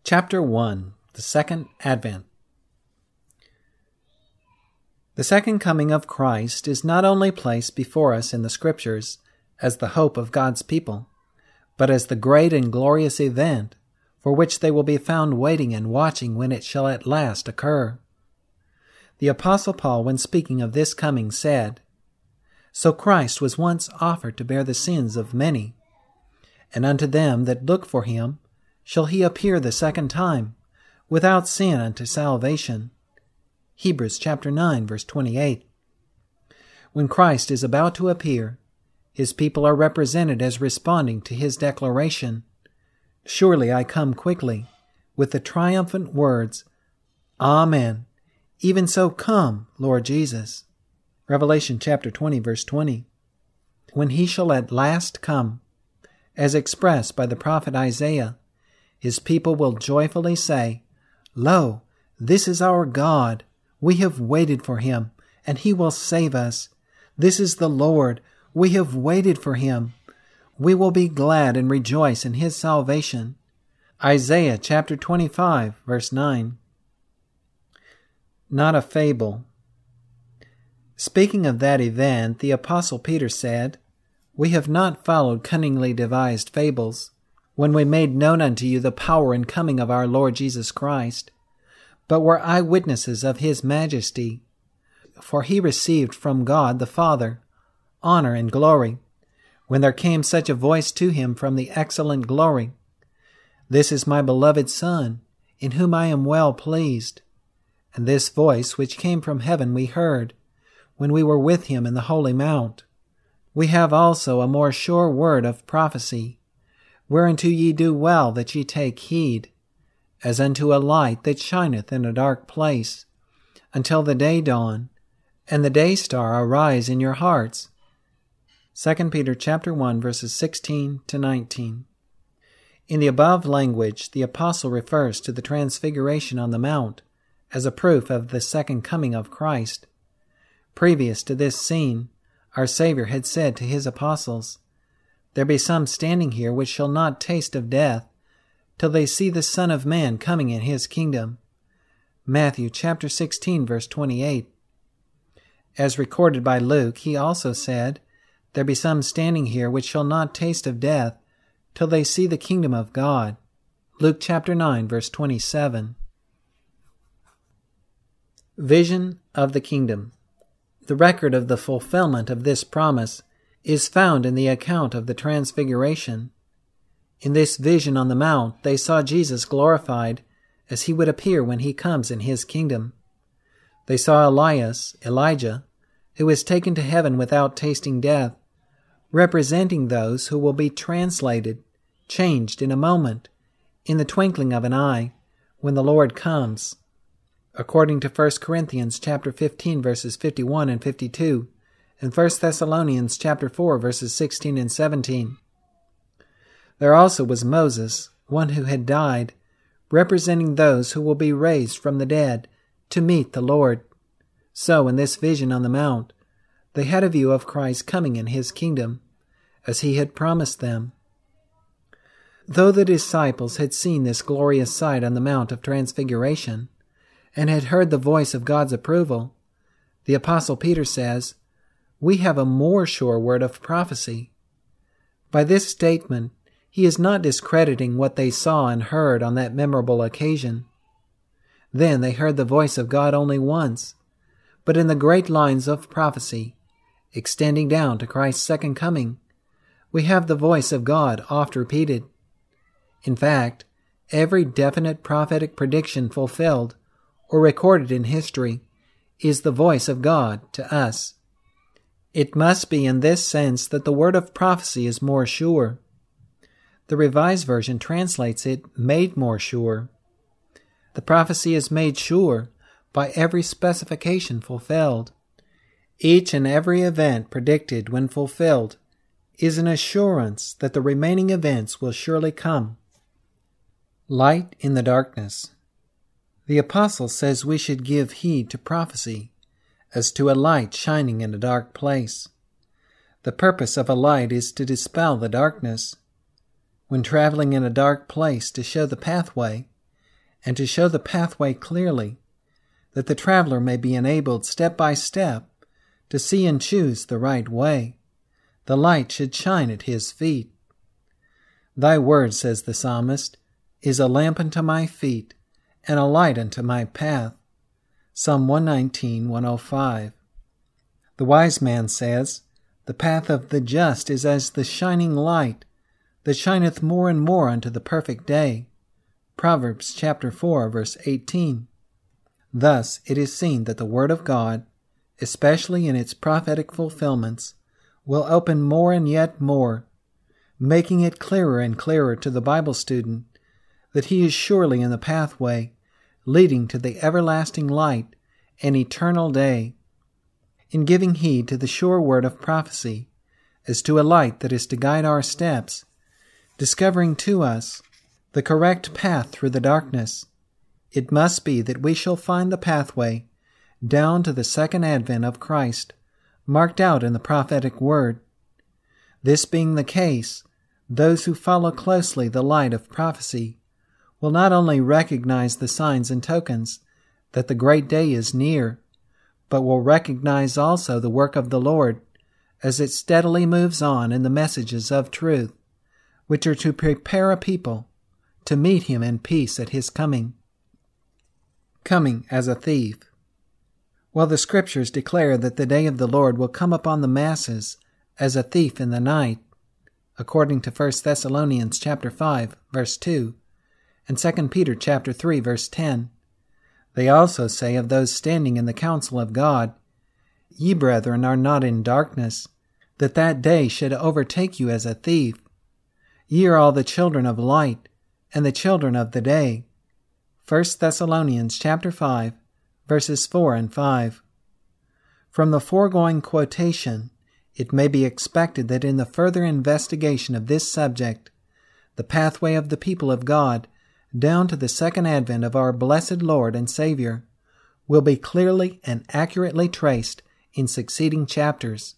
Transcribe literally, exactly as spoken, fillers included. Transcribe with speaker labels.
Speaker 1: Chapter one. The Second Advent. The second coming of Christ is not only placed before us in the Scriptures as the hope of God's people, but as the great and glorious event for which they will be found waiting and watching when it shall at last occur. The Apostle Paul, when speaking of this coming, said, "So Christ was once offered to bear the sins of many, and unto them that look for him shall he appear the second time, without sin unto salvation." Hebrews chapter nine, verse twenty-eight. When Christ is about to appear, his people are represented as responding to his declaration, "Surely I come quickly," with the triumphant words, "Amen. Even so come, Lord Jesus." Revelation chapter twenty, verse twenty. When he shall at last come, as expressed by the prophet Isaiah, his people will joyfully say, "Lo, this is our God. We have waited for him, and he will save us. This is the Lord. We have waited for him. We will be glad and rejoice in his salvation." Isaiah chapter twenty-five, verse nine. Not a fable. Speaking of that event, the Apostle Peter said, "We have not followed cunningly devised fables, when we made known unto you the power and coming of our Lord Jesus Christ, but were eyewitnesses of his majesty. For he received from God the Father honor and glory, when there came such a voice to him from the excellent glory, This is my beloved Son, in whom I am well pleased. And this voice which came from heaven we heard, when we were with him in the holy mount. We have also a more sure word of prophecy, whereunto ye do well that ye take heed, as unto a light that shineth in a dark place, until the day dawn, and the day star arise in your hearts." Second Peter chapter one, verses sixteen to nineteen. In the above language, the apostle refers to the transfiguration on the mount as a proof of the second coming of Christ. Previous to this scene, our Savior had said to his apostles, "There be some standing here which shall not taste of death, till they see the Son of Man coming in his kingdom." Matthew chapter sixteen, verse twenty-eight. As recorded by Luke, he also said, "There be some standing here which shall not taste of death, till they see the kingdom of God." Luke chapter nine, verse twenty-seven. Vision of the Kingdom. The record of the fulfillment of this promise is found in the account of the Transfiguration. In this vision on the mount, they saw Jesus glorified as he would appear when he comes in his kingdom. They saw Elias, Elijah, who is taken to heaven without tasting death, representing those who will be translated, changed in a moment, in the twinkling of an eye, when the Lord comes. According to First Corinthians chapter fifteen, verses fifty-one and fifty-two, and First Thessalonians chapter four, verses sixteen and seventeen. There also was Moses, one who had died, representing those who will be raised from the dead to meet the Lord. So, in this vision on the mount, they had a view of Christ coming in his kingdom, as he had promised them. Though the disciples had seen this glorious sight on the Mount of Transfiguration, and had heard the voice of God's approval, the Apostle Peter says, "We have a more sure word of prophecy." By this statement, he is not discrediting what they saw and heard on that memorable occasion. Then they heard the voice of God only once, but in the great lines of prophecy, extending down to Christ's second coming, we have the voice of God oft repeated. In fact, every definite prophetic prediction fulfilled or recorded in history is the voice of God to us. It must be in this sense that the word of prophecy is more sure. The Revised Version translates it made more sure. The prophecy is made sure by every specification fulfilled. Each and every event predicted when fulfilled is an assurance that the remaining events will surely come. Light in the darkness. The apostle says we should give heed to prophecy as to a light shining in a dark place. The purpose of a light is to dispel the darkness. When traveling in a dark place to show the pathway, and to show the pathway clearly, that the traveler may be enabled step by step to see and choose the right way. The light should shine at his feet. Thy word, says the psalmist, is a lamp unto my feet and a light unto my path. Psalm one nineteen, one oh five. The wise man says, the path of the just is as the shining light that shineth more and more unto the perfect day. Proverbs chapter four, verse eighteen. Thus it is seen that the Word of God, especially in its prophetic fulfillments, will open more and yet more, making it clearer and clearer to the Bible student that he is surely in the pathway leading to the everlasting light and eternal day. In giving heed to the sure word of prophecy as to a light that is to guide our steps, discovering to us the correct path through the darkness, it must be that we shall find the pathway down to the second advent of Christ, marked out in the prophetic word. This being the case, those who follow closely the light of prophecy will not only recognize the signs and tokens that the great day is near, but will recognize also the work of the Lord as it steadily moves on in the messages of truth, which are to prepare a people to meet him in peace at his coming. Coming as a thief. While the Scriptures declare that the day of the Lord will come upon the masses as a thief in the night, according to First Thessalonians chapter five, verse two, and Second Peter chapter three, verse ten, they also say of those standing in the counsel of God, Ye, brethren, are not in darkness, that that day should overtake you as a thief. Ye are all the children of light, and the children of the day. First Thessalonians chapter five, verses four and five. From the foregoing quotation, it may be expected that in the further investigation of this subject, the pathway of the people of God down to the second advent of our blessed Lord and Savior will be clearly and accurately traced in succeeding chapters.